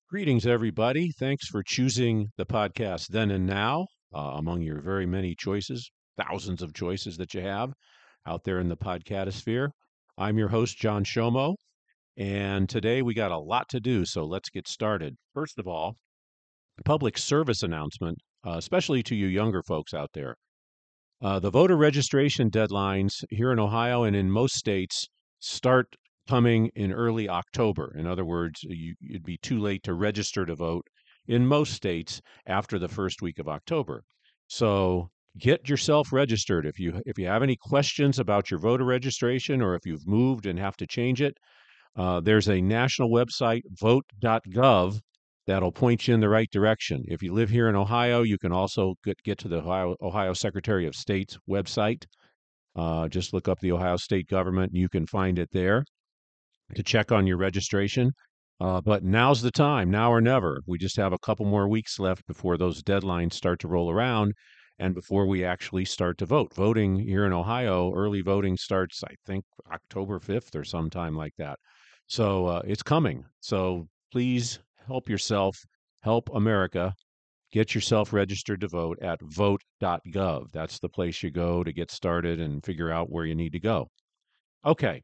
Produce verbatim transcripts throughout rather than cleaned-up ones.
Greetings, everybody. Thanks for choosing the podcast Then and Now uh, among your very many choices, thousands of choices that you have out there in the podcastosphere. I'm your host, John Shomo, and today we got a lot to do, so let's get started. First of all, public service announcement, uh, especially to you younger folks out there. Uh, the voter registration deadlines here in Ohio and in most states start coming in early October. In other words, you, it'd be too late to register to vote in most states after the first week of October. So get yourself registered. If you if you have any questions about your voter registration or if you've moved and have to change it, uh, there's a national website, vote dot gov, that'll point you in the right direction. If you live here in Ohio, you can also get, get to the Ohio, Ohio Secretary of State's website. Uh, just look up the Ohio State government, and you can find it there to check on your registration. Uh, but now's the time, now or never. We just have a couple more weeks left before those deadlines start to roll around and before we actually start to vote. Voting here in Ohio, early voting starts, I think, October fifth or sometime like that. So uh, it's coming. So please help yourself, help America. Get yourself registered to vote at vote dot gov. That's the place you go to get started and figure out where you need to go. Okay,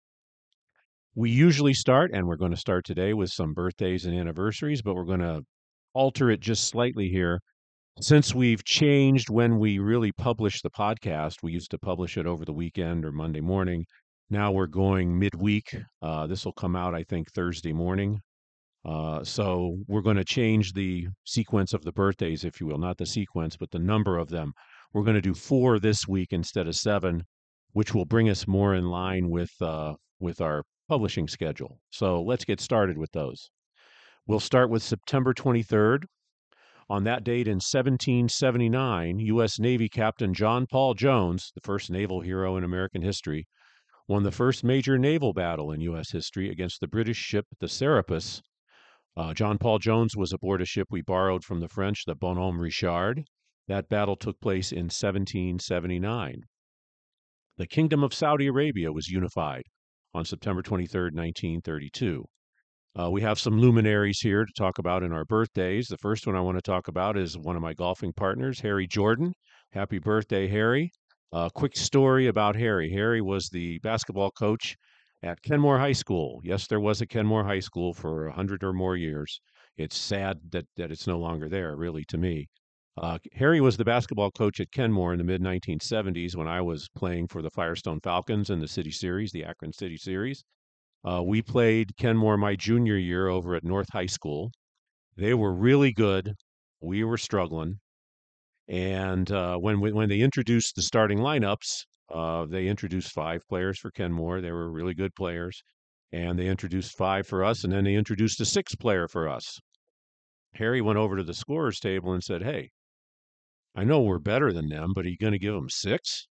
we usually start, and we're going to start today with some birthdays and anniversaries, but we're going to alter it just slightly here. Since we've changed when we really publish the podcast, we used to publish it over the weekend or Monday morning. Now we're going midweek. Uh, this will come out, I think, Thursday morning. Uh, so we're going to change the sequence of the birthdays, if you will, not the sequence, but the number of them. We're going to do four this week instead of seven, which will bring us more in line with uh, with our publishing schedule. So let's get started with those. We'll start with September twenty-third. On that date in seventeen seventy-nine, U S. Navy Captain John Paul Jones, the first naval hero in American history, won the first major naval battle in U S history against the British ship the Serapis. Uh, John Paul Jones was aboard a ship we borrowed from the French, the Bonhomme Richard. That battle took place in seventeen seventy-nine. The Kingdom of Saudi Arabia was unified on September twenty-third, nineteen thirty-two. Uh, we have some luminaries here to talk about in our birthdays. The first one I want to talk about is one of my golfing partners, Harry Jordan. Happy birthday, Harry. A uh, quick story about Harry. Harry was the basketball coach at Kenmore High School. Yes, there was a Kenmore High School for a hundred or more years. It's sad that, that it's no longer there, really, to me. Uh, Harry was the basketball coach at Kenmore in the mid nineteen seventies when I was playing for the Firestone Falcons in the City Series, the Akron City Series. Uh, we played Kenmore my junior year over at North High School. They were really good. We were struggling. And uh, when we, when they introduced the starting lineups, uh, they introduced five players for Kenmore. They were really good players. And they introduced five for us, and then they introduced a sixth player for us. Harry went over to the scorer's table and said, "Hey, I know we're better than them, but are you going to give them six?"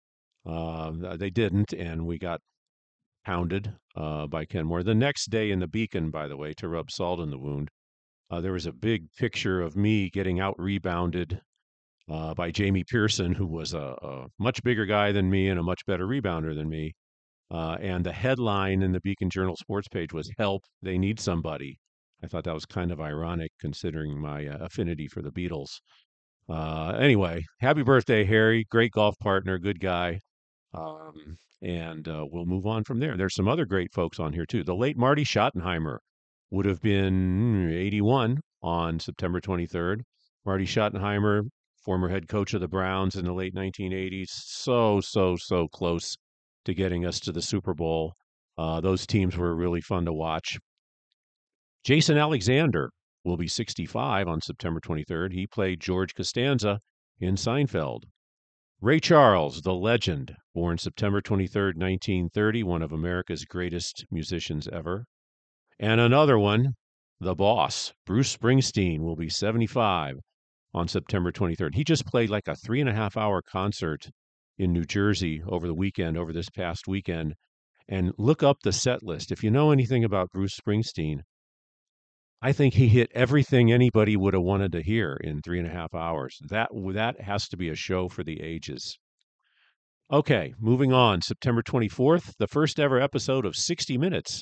Uh, they didn't, and we got pounded uh, by Kenmore. The next day in the Beacon, by the way, to rub salt in the wound, uh, there was a big picture of me getting out rebounded uh, by Jamie Pearson, who was a, a much bigger guy than me and a much better rebounder than me. Uh, and the headline in the Beacon Journal sports page was "Help, They Need Somebody." I thought that was kind of ironic considering my uh, affinity for the Beatles. Uh, anyway, happy birthday, Harry. Great golf partner, good guy. Um, and uh, we'll move on from there. There's some other great folks on here, too. The late Marty Schottenheimer would have been eighty-one on September twenty-third. Marty Schottenheimer, former head coach of the Browns in the late nineteen eighties, so, so, so close to getting us to the Super Bowl. Uh, those teams were really fun to watch. Jason Alexander will be sixty-five on September twenty-third. He played George Costanza in Seinfeld. Ray Charles, the legend, born September twenty-third, nineteen thirty, one of America's greatest musicians ever. And another one, the boss, Bruce Springsteen, will be seventy-five on September twenty-third. He just played like a three and a half hour concert in New Jersey over the weekend, over this past weekend. And look up the set list. If you know anything about Bruce Springsteen, I think he hit everything anybody would have wanted to hear in three and a half hours. That that has to be a show for the ages. Okay, moving on. September twenty-fourth, the first ever episode of sixty Minutes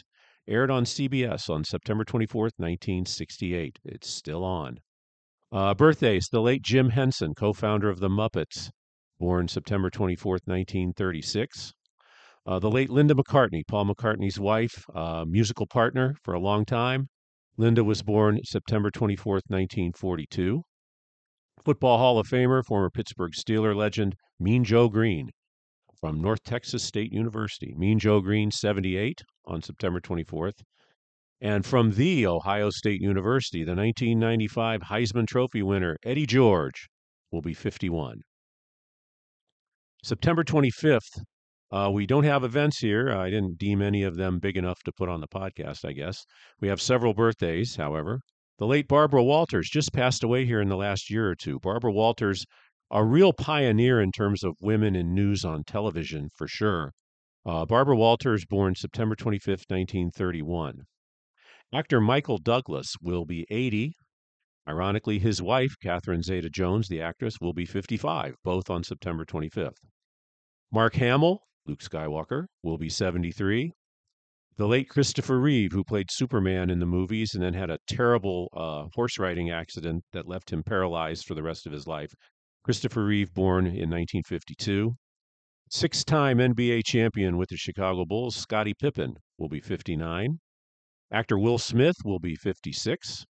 Aired on C B S on September twenty-fourth, nineteen sixty-eight. It's still on. Uh, birthdays, the late Jim Henson, co-founder of the Muppets, born September twenty-fourth, nineteen thirty-six. Uh, the late Linda McCartney, Paul McCartney's wife, uh, musical partner for a long time. Linda was born September twenty-fourth, nineteen forty-two. Football Hall of Famer, former Pittsburgh Steeler legend, Mean Joe Green from North Texas State University. Mean Joe Green, seventy-eight on September twenty-fourth. And from the Ohio State University, the nineteen ninety-five Heisman Trophy winner, Eddie George, will be fifty-one. September twenty-fifth, uh, we don't have events here. I didn't deem any of them big enough to put on the podcast, I guess. We have several birthdays, however. The late Barbara Walters just passed away here in the last year or two. Barbara Walters, a real pioneer in terms of women in news on television, for sure. Uh, Barbara Walters, born September twenty-fifth, nineteen thirty-one. Actor Michael Douglas will be eighty. Ironically, his wife, Catherine Zeta-Jones, the actress, will be fifty-five, both on September twenty-fifth. Mark Hamill, Luke Skywalker, will be seventy-three. The late Christopher Reeve, who played Superman in the movies and then had a terrible uh, horse riding accident that left him paralyzed for the rest of his life. Christopher Reeve, born in nineteen fifty-two. Six-time N B A champion with the Chicago Bulls, Scottie Pippen, will be fifty-nine. Actor Will Smith will be fifty-six.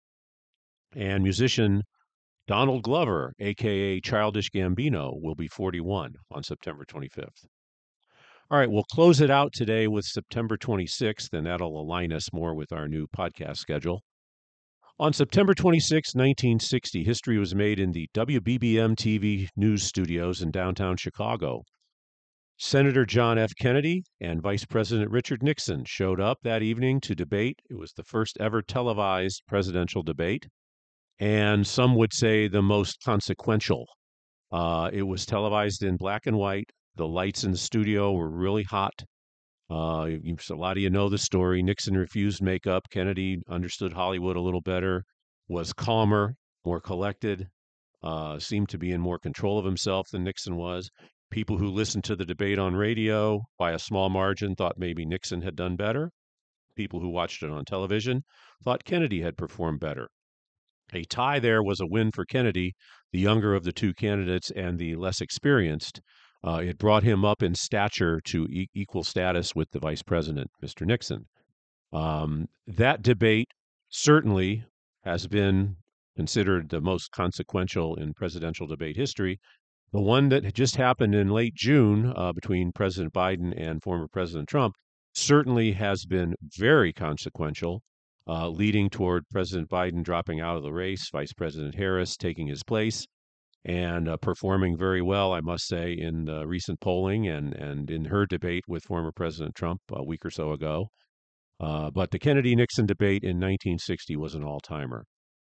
And musician Donald Glover, a k a. Childish Gambino, will be forty-one on September twenty-fifth. All right, we'll close it out today with September twenty-sixth, and that'll align us more with our new podcast schedule. On September twenty-sixth, nineteen sixty, history was made in the W B B M T V news studios in downtown Chicago. Senator John F. Kennedy and Vice President Richard Nixon showed up that evening to debate. It was the first ever televised presidential debate, and some would say the most consequential. Uh, it was televised in black and white. The lights in the studio were really hot. Uh, you, a lot of you know the story. Nixon refused makeup. Kennedy understood Hollywood a little better, was calmer, more collected, uh, seemed to be in more control of himself than Nixon was. People who listened to the debate on radio by a small margin thought maybe Nixon had done better. People who watched it on television thought Kennedy had performed better. A tie there was a win for Kennedy, the younger of the two candidates and the less experienced. Uh, it brought him up in stature to e- equal status with the vice president, Mister Nixon. Um, that debate certainly has been considered the most consequential in presidential debate history. The one that just happened in late June uh, between President Biden and former President Trump certainly has been very consequential, uh, leading toward President Biden dropping out of the race, Vice President Harris taking his place, and uh, performing very well, I must say, in the recent polling and, and in her debate with former President Trump a week or so ago. Uh, but the Kennedy-Nixon debate in nineteen sixty was an all-timer.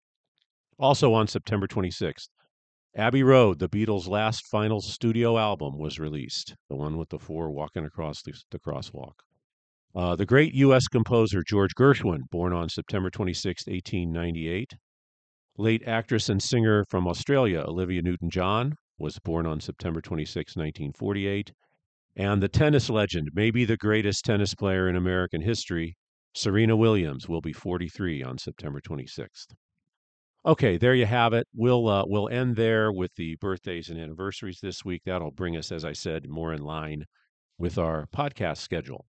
Also on September twenty-sixth, Abbey Road, the Beatles' last final studio album, was released, the one with the four walking across the, the crosswalk. Uh, the great U S composer George Gershwin, born on September twenty-sixth, eighteen ninety-eight. Late actress and singer from Australia, Olivia Newton-John, was born on September twenty-sixth, nineteen forty-eight. And the tennis legend, maybe the greatest tennis player in American history, Serena Williams, will be forty-three on September twenty-sixth. Okay, there you have it. We'll uh, we'll end there with the birthdays and anniversaries this week. That'll bring us, as I said, more in line with our podcast schedule.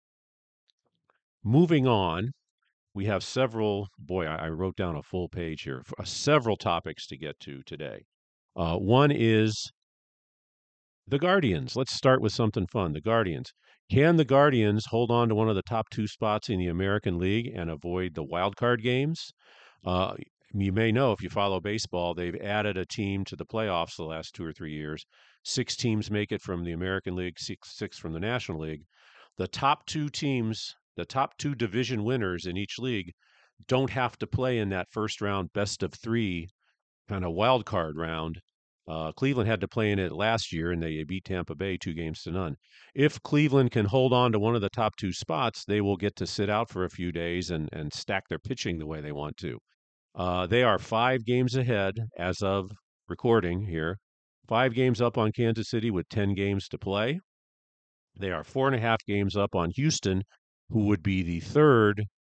Moving on, we have several, boy, I, I wrote down a full page here, uh, several topics to get to today. Uh, one is the Guardians. Let's start with something fun. The Guardians. Can the Guardians hold on to one of the top two spots in the American League and avoid the wild card games? Uh, you may know if you follow baseball, they've added a team to the playoffs the last two or three years. Six teams make it from the American League, six, six from the National League. The top two teams, the top two division winners in each league, don't have to play in that first round best of three kind of wild card round. Uh, Cleveland had to play in it last year, and they beat Tampa Bay two games to none. If Cleveland can hold on to one of the top two spots, they will get to sit out for a few days and, and stack their pitching the way they want to. Uh, they are five games ahead as of recording here, five games up on Kansas City with ten games to play. They are four and a half games up on Houston, who would be the third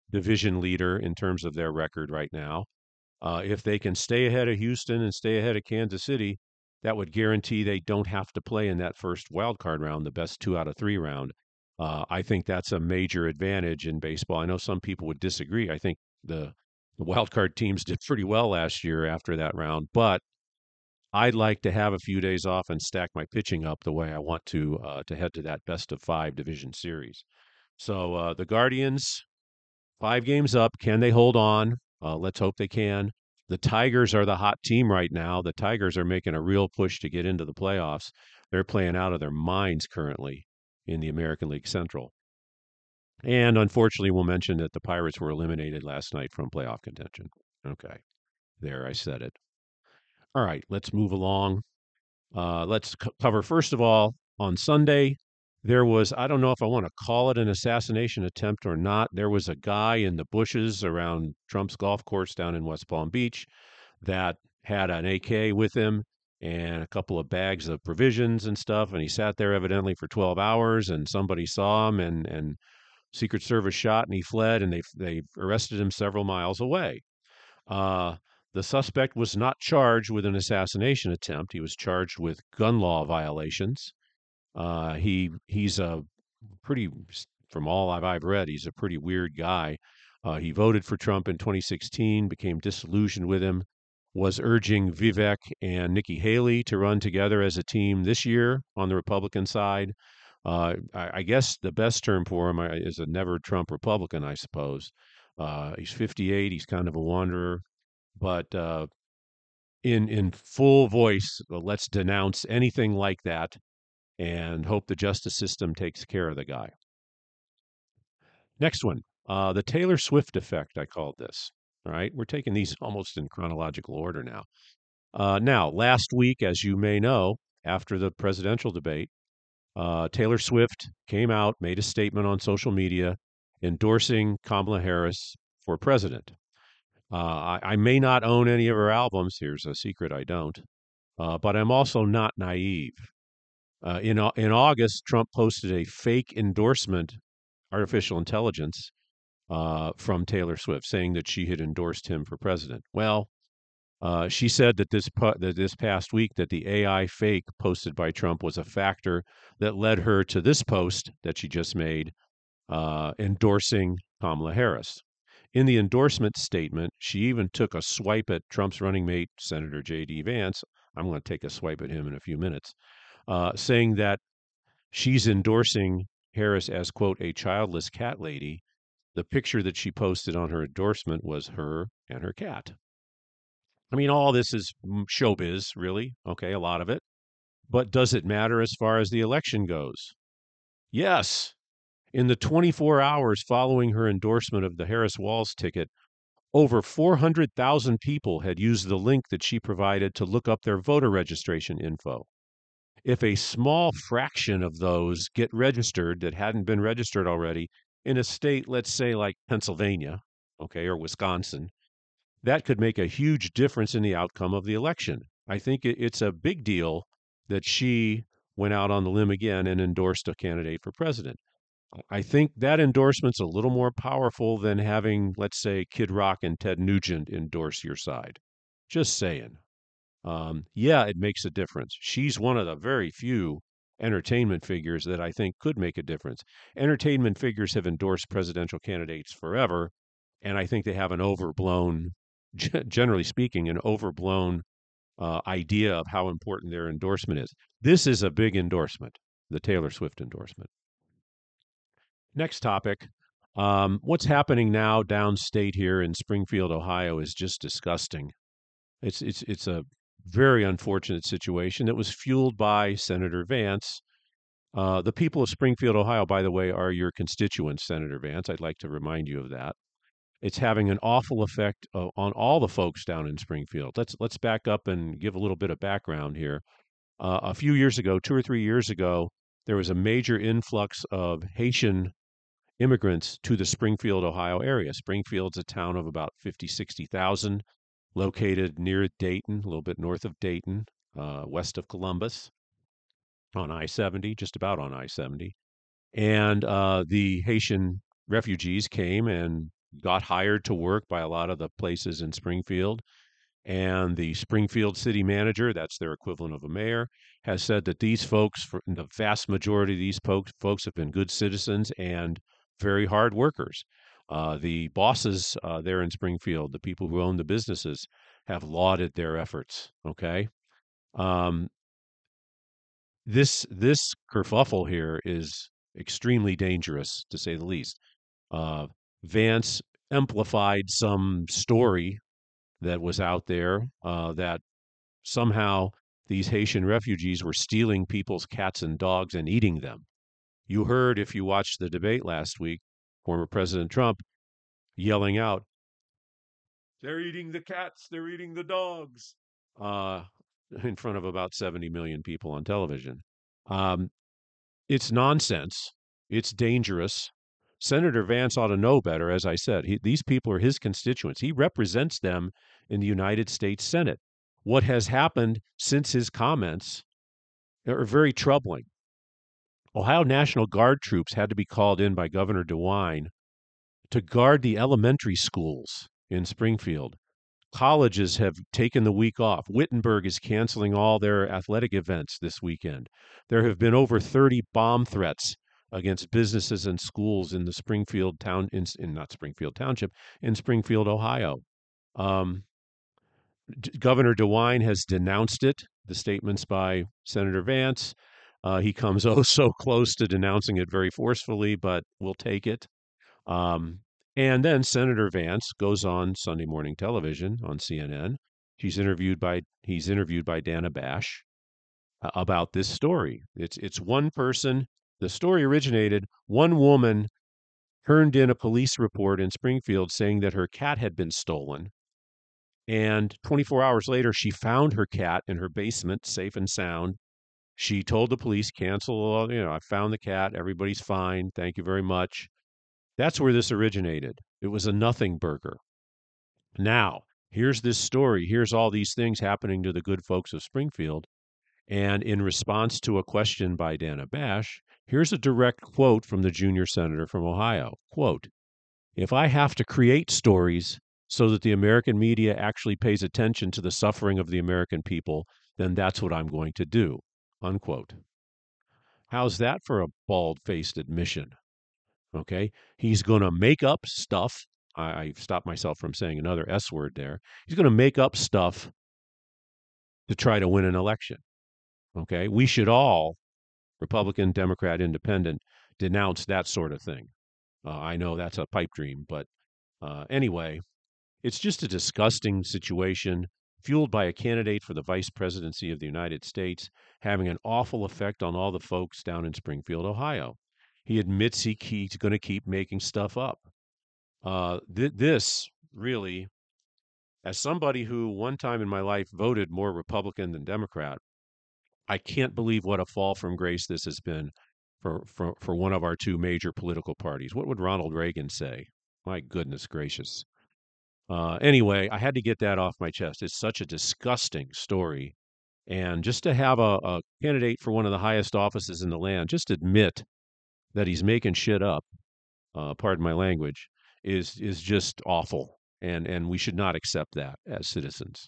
division leader in terms of their record right now. Uh, if they can stay ahead of Houston and stay ahead of Kansas City, that would guarantee they don't have to play in that first wild card round, the best two out of three round. Uh, I think that's a major advantage in baseball. I know some people would disagree. I think the the wild card teams did pretty well last year after that round, but I'd like to have a few days off and stack my pitching up the way I want to uh, to head to that best of five division series. So uh, the Guardians, five games up. Can they hold on? Uh, let's hope they can. The Tigers are the hot team right now. The Tigers are making a real push to get into the playoffs. They're playing out of their minds currently in the American League Central. And unfortunately, we'll mention that the Pirates were eliminated last night from playoff contention. Okay, there, I said it. All right, let's move along. Uh, let's c- cover, first of all, on Sunday, there was, I don't know if I want to call it an assassination attempt or not. There was a guy in the bushes around Trump's golf course down in West Palm Beach that had an A K with him and a couple of bags of provisions and stuff. And he sat there evidently for twelve hours, and somebody saw him, and, and Secret Service shot, and he fled, and they, they arrested him several miles away. Uh, the suspect was not charged with an assassination attempt. He was charged with gun law violations. Uh, he he's a pretty, from all I've, I've read, he's a pretty weird guy. Uh, he voted for Trump in twenty sixteen, became disillusioned with him, was urging Vivek and Nikki Haley to run together as a team this year on the Republican side. Uh, I, I guess the best term for him uh, is a never Trump Republican, I suppose. Uh, he's fifty-eight. He's kind of a wanderer, but uh, in in full voice, uh, let's denounce anything like that and hope the justice system takes care of the guy. Next one, uh, the Taylor Swift effect. I called this. All right, we're taking these almost in chronological order now. Uh, now, last week, as you may know, after the presidential debate, uh, Taylor Swift came out, made a statement on social media endorsing Kamala Harris for president. Uh, I, I may not own any of her albums. Here's a secret, I don't. Uh, but I'm also not naive. Uh, in in August, Trump posted a fake endorsement, artificial intelligence, uh, from Taylor Swift, saying that she had endorsed him for president. Well, uh, she said that this pu- that this past week that the A I fake posted by Trump was a factor that led her to this post that she just made, uh, endorsing Kamala Harris. In the endorsement statement, she even took a swipe at Trump's running mate, Senator J D. Vance. I'm going to take a swipe at him in a few minutes, uh, saying that she's endorsing Harris as, quote, a childless cat lady. The picture that she posted on her endorsement was her and her cat. I mean, all this is showbiz, really. Okay, a lot of it. But does it matter as far as the election goes? Yes. In the twenty-four hours following her endorsement of the Harris Walz ticket, over four hundred thousand people had used the link that she provided to look up their voter registration info. If a small fraction of those get registered that hadn't been registered already in a state, let's say like Pennsylvania, okay, or Wisconsin, that could make a huge difference in the outcome of the election. I think it's a big deal that she went out on the limb again and endorsed a candidate for president. I think that endorsement's a little more powerful than having, let's say, Kid Rock and Ted Nugent endorse your side. Just saying. Um, yeah, it makes a difference. She's one of the very few entertainment figures that I think could make a difference. Entertainment figures have endorsed presidential candidates forever, and I think they have an overblown, generally speaking, an overblown uh, idea of how important their endorsement is. This is a big endorsement, the Taylor Swift endorsement. Next topic. Um, what's happening now downstate here in Springfield, Ohio, is just disgusting. It's it's it's a very unfortunate situation that was fueled by Senator Vance. Uh, the people of Springfield, Ohio, by the way, are your constituents, Senator Vance. I'd like to remind you of that. It's having an awful effect uh, on all the folks down in Springfield. Let's let's back up and give a little bit of background here. Uh, a few years ago, two or three years ago, there was a major influx of Haitian immigrants to the Springfield, Ohio area. Springfield's a town of about fifty, sixty thousand, located near Dayton, a little bit north of Dayton, uh, west of Columbus, on I seventy, just about on I seventy. And uh, the Haitian refugees came and got hired to work by a lot of the places in Springfield. And the Springfield city manager, that's their equivalent of a mayor, has said that these folks, for the vast majority of these folks, folks have been good citizens and very hard workers. Uh, the bosses uh, there in Springfield, the people who own the businesses, have lauded their efforts. Okay, um, this this kerfuffle here is extremely dangerous, to say the least. Uh, Vance amplified some story that was out there uh, that somehow these Haitian refugees were stealing people's cats and dogs and eating them. You heard, if you watched the debate last week, former President Trump yelling out, "They're eating the cats, they're eating the dogs," uh, in front of about seventy million people on television. Um, it's nonsense. It's dangerous. Senator Vance ought to know better. As I said, he, these people are his constituents. He represents them in the United States Senate. What has happened since his comments are very troubling. Ohio National Guard troops had to be called in by Governor DeWine to guard the elementary schools in Springfield. Colleges have taken the week off. Wittenberg is canceling all their athletic events this weekend. There have been over thirty bomb threats against businesses and schools in the Springfield town, in, in not Springfield Township, in Springfield, Ohio. Um, D- Governor DeWine has denounced it, the statements by Senator Vance. Uh, he comes oh so close to denouncing it very forcefully, but we'll take it. Um, and then Senator Vance goes on Sunday morning television on C N N. He's interviewed by he's interviewed by Dana Bash uh, about this story. It's it's one person. The story originated. One woman turned in a police report in Springfield saying that her cat had been stolen. And twenty-four hours later, she found her cat in her basement, safe and sound. She told the police, cancel, all- you know, I found the cat. Everybody's fine. Thank you very much. That's where this originated. It was a nothing burger. Now, here's this story. Here's all these things happening to the good folks of Springfield. And in response to a question by Dana Bash, here's a direct quote from the junior senator from Ohio. Quote, "If I have to create stories so that the American media actually pays attention to the suffering of the American people, then that's what I'm going to do." Unquote. How's that for a bald-faced admission? Okay. He's going to make up stuff. I, I stopped myself from saying another S word there. He's going to make up stuff to try to win an election. Okay. We should all, Republican, Democrat, Independent, denounce that sort of thing. Uh, I know that's a pipe dream, but uh, anyway, it's just a disgusting situation fueled by a candidate for the vice presidency of the United States having an awful effect on all the folks down in Springfield, Ohio. He admits he, he's going to keep making stuff up. Uh, th- this really, as somebody who one time in my life voted more Republican than Democrat, I can't believe what a fall from grace this has been for, for, for one of our two major political parties. What would Ronald Reagan say? My goodness gracious. Uh, anyway, I had to get that off my chest. It's such a disgusting story. And just to have a, a candidate for one of the highest offices in the land just admit that he's making shit up, uh, pardon my language, is is just awful. And and we should not accept that as citizens.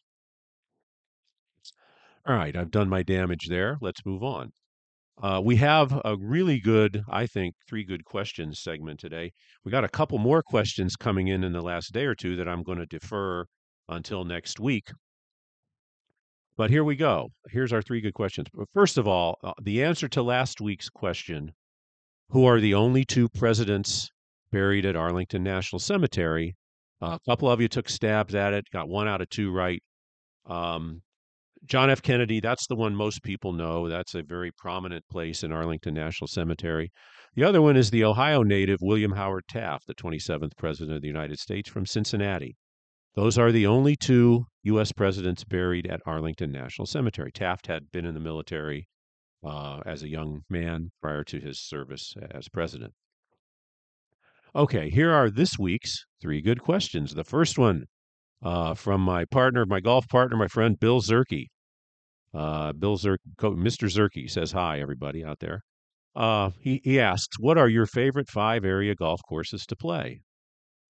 All right, I've done my damage there. Let's move on. Uh, we have a really good, I think, three good questions segment today. We got a couple more questions coming in in the last day or two that I'm going to defer until next week. But here we go. Here's our three good questions. But first of all, uh, the answer to last week's question, who are the only two presidents buried at Arlington National Cemetery? Uh, a couple of you took stabs at it, got one out of two right. Um, John F. Kennedy, that's the one most people know. That's a very prominent place in Arlington National Cemetery. The other one is the Ohio native William Howard Taft, the twenty-seventh President of the United States from Cincinnati. Those are the only two U S presidents buried at Arlington National Cemetery. Taft had been in the military uh, as a young man prior to his service as president. Okay, here are this week's three good questions. The first one uh, from my partner, my golf partner, my friend Bill Zerke. Uh, Bill Zerke, Mister Zerke says hi, everybody out there. Uh, he, he asks, what are your favorite five area golf courses to play?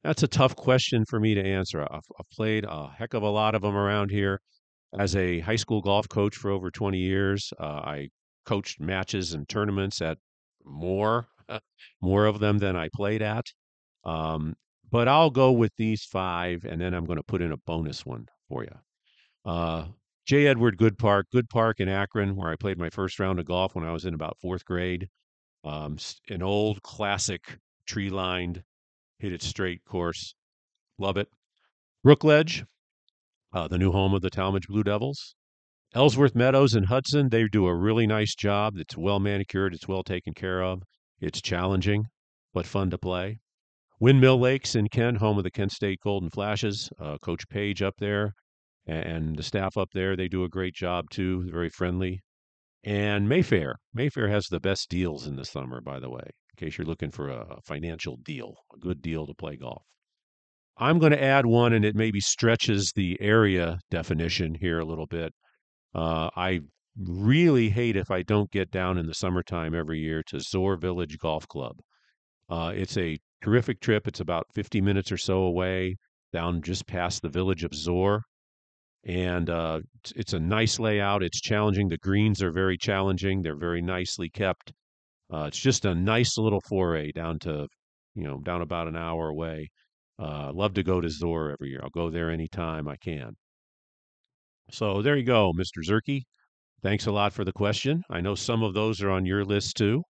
That's a tough question for me to answer. I've, I've played a heck of a lot of them around here. As a high school golf coach for over twenty years, uh, I coached matches and tournaments at more, more of them than I played at. Um, but I'll go with these five, and then I'm going to put in a bonus one for you. Uh, J. Edward Good Park, Good Park in Akron, where I played my first round of golf when I was in about fourth grade. Um, an old classic tree lined, hit it straight course. Love it. Brookledge, uh, the new home of the Talmadge Blue Devils. Ellsworth Meadows in Hudson, they do a really nice job. It's well manicured, it's well taken care of. It's challenging, but fun to play. Windmill Lakes in Kent, home of the Kent State Golden Flashes. Uh, Coach Page up there and the staff up there, they do a great job too. Very friendly. And Mayfair. Mayfair has the best deals in the summer, by the way, in case you're looking for a financial deal, a good deal to play golf. I'm going to add one, and it maybe stretches the area definition here a little bit. Uh, I really hate if I don't get down in the summertime every year to Zoar Village Golf Club. Uh, it's a terrific trip. It's about fifty minutes or so away, down just past the village of Zoar. And uh, it's, it's a nice layout. It's challenging. The greens are very challenging. They're very nicely kept. Uh, it's just a nice little foray down to, you know, down about an hour away. Uh, love to go to Zoar every year. I'll go there anytime I can. So there you go, Mister Zerke. Thanks a lot for the question. I know some of those are on your list too.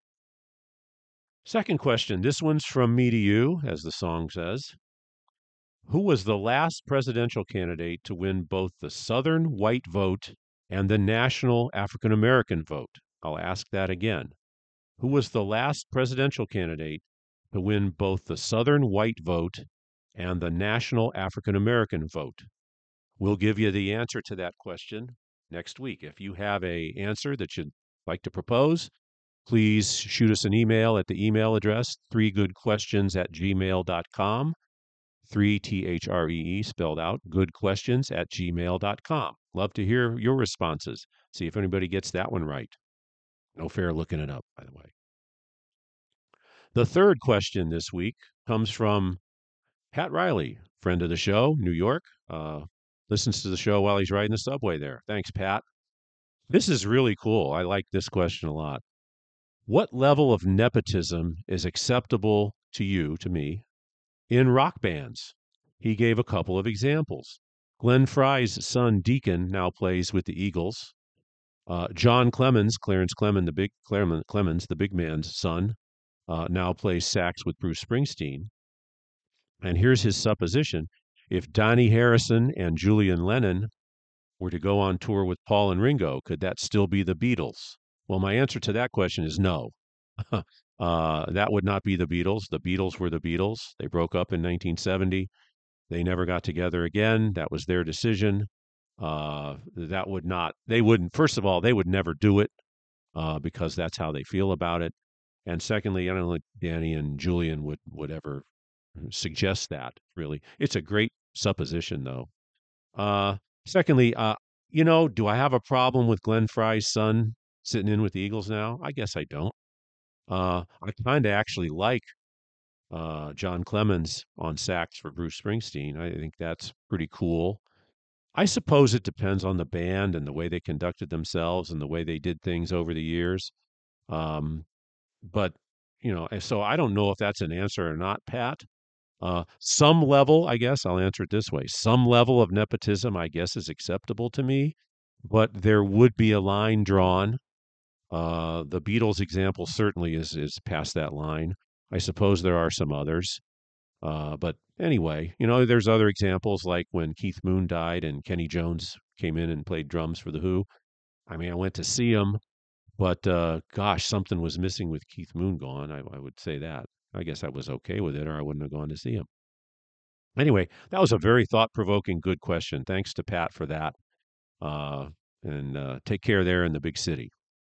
Second question. This one's from me to you, as the song says. Who was the last presidential candidate to win both the Southern white vote and the national African American vote? I'll ask that again. Who was the last presidential candidate to win both the Southern white vote and the national African American vote? We'll give you the answer to that question next week. If you have a answer that you'd like to propose, please shoot us an email at the email address three good questions at gmail dot com. Three T H R E E spelled out, good questions at gmail dot com. Love to hear your responses. See if anybody gets that one right. No fair looking it up, by the way. The third question this week comes from Pat Riley, friend of the show, New York. Uh, listens to the show while he's riding the subway there. Thanks, Pat. This is really cool. I like this question a lot. What level of nepotism is acceptable to you, to me, in rock bands? He gave a couple of examples. Glenn Frey's son, Deacon, now plays with the Eagles. Uh, John Clemens, Clarence Clemens, the big Clemens, the big man's son, uh, now plays sax with Bruce Springsteen. And here's his supposition. If Donnie Harrison and Julian Lennon were to go on tour with Paul and Ringo, could that still be the Beatles? Well, my answer to that question is no. uh, that would not be the Beatles. The Beatles were the Beatles. They broke up in nineteen seventy. They never got together again. That was their decision. Uh, that would not, they wouldn't, first of all, they would never do it uh, because that's how they feel about it. And secondly, I don't think Danny and Julian would, would ever suggest that, really. It's a great supposition, though. Uh, secondly, uh, you know, do I have a problem with Glenn Frey's son sitting in with the Eagles now? I guess I don't. Uh, I kind of actually like uh, John Clemens on sax for Bruce Springsteen. I think that's pretty cool. I suppose it depends on the band and the way they conducted themselves and the way they did things over the years. Um, but, you know, so I don't know if that's an answer or not, Pat. Uh, some level, I guess, I'll answer it this way. Some level of nepotism, I guess, is acceptable to me, but there would be a line drawn. Uh, the Beatles example certainly is is past that line. I suppose there are some others. Uh, but anyway, you know, there's other examples like when Keith Moon died and Kenny Jones came in and played drums for The Who. I mean, I went to see him, but uh, gosh, something was missing with Keith Moon gone. I, I would say that. I guess I was okay with it, or I wouldn't have gone to see him. Anyway, that was a very thought provoking, good question. Thanks to Pat for that. Uh, and uh, take care there in the big city.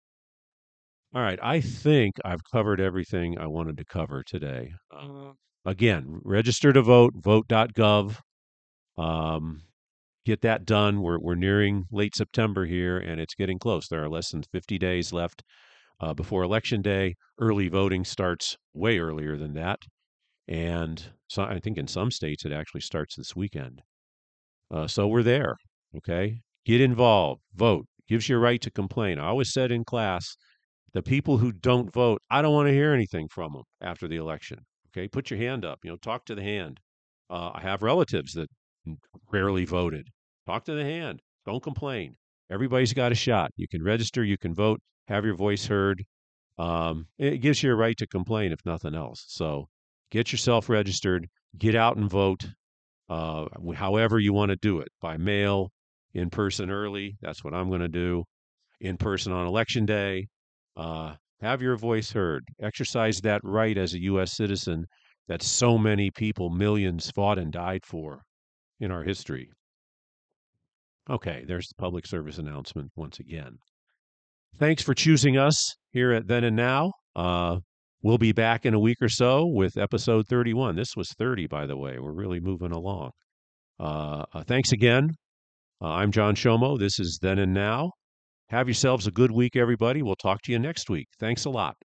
All right. I think I've covered everything I wanted to cover today. Uh, again, register to vote, vote dot gov. Um, get that done. We're, we're nearing late September here, and it's getting close. There are less than fifty days left uh, before Election Day. Early voting starts way earlier than that. And so I think in some states it actually starts this weekend. Uh, so we're there. Okay. Get involved, vote, gives you a right to complain. I always said in class, the people who don't vote, I don't want to hear anything from them after the election. Okay. Put your hand up, you know, talk to the hand. Uh, I have relatives that rarely voted. Talk to the hand. Don't complain. Everybody's got a shot. You can register, you can vote, have your voice heard. Um, it gives you a right to complain, if nothing else. So get yourself registered, get out and vote, uh, however you want to do it, by mail, in person early. That's what I'm going to do. In person on election day. Uh, have your voice heard. Exercise that right as a U S citizen that so many people, millions, fought and died for in our history. Okay, there's the public service announcement once again. Thanks for choosing us here at Then and Now. Uh, we'll be back in a week or so with episode thirty-one. This was thirty, by the way. We're really moving along. Uh, uh, thanks again. Uh, I'm John Shomo. This is Then and Now. Have yourselves a good week, everybody. We'll talk to you next week. Thanks a lot.